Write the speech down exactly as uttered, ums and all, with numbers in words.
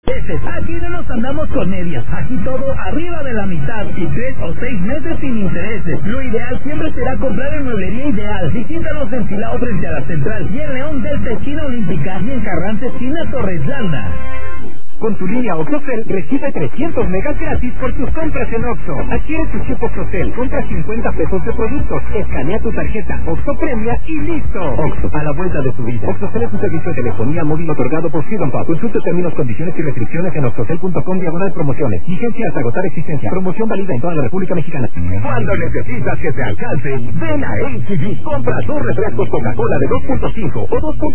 Aquí no nos andamos con medias, aquí todo arriba de la mitad y tres o seis meses sin intereses. Lo ideal siempre será comprar en Mueblería Ideal. Visítanos en Silao frente a la Central y en León del Esquina Olímpica y en Carranza esquina Torres Landa. Con tu línea OxoCell recibe trescientos megas gratis por tus compras en Oxxo. Adquiere tu chip OxoCell, compra cincuenta pesos de productos, escanea tu tarjeta Oxxo Premia y listo. Oxxo, a la vuelta de tu vida. OxoCell es un servicio de telefonía móvil otorgado por Freedom Pub. Consulte términos, condiciones y restricciones en oxocell punto com diagonal promociones. Vigencia hasta agotar existencia. Promoción válida en toda la República Mexicana. Cuando necesitas que te alcance, ven a H E B. Compra dos refrescos Coca-Cola de dos punto cinco o dos punto